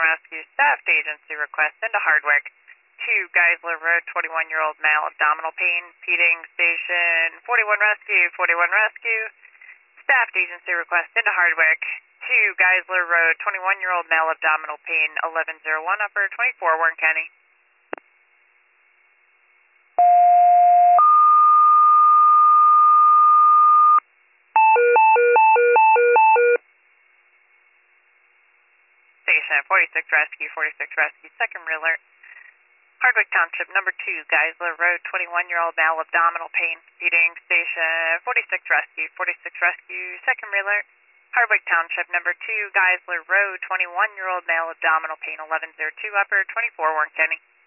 Rescue Staff Agency request into Hardwick. 2 Geisler Road, 21-year-old male, abdominal pain, feeding station, 41 Rescue. Staff Agency request into Hardwick. 2 Geisler Road, 21-year-old male, abdominal pain, 1101 upper, 24 Warren County. Station 46 Rescue, second alert. Hardwick Township, number 2, Geisler Road, 21-year-old male, abdominal pain, feeding station, 46 Rescue, second alert. Hardwick Township, number 2, Geisler Road, 21-year-old male, abdominal pain, 1102 upper, 24 Warren County.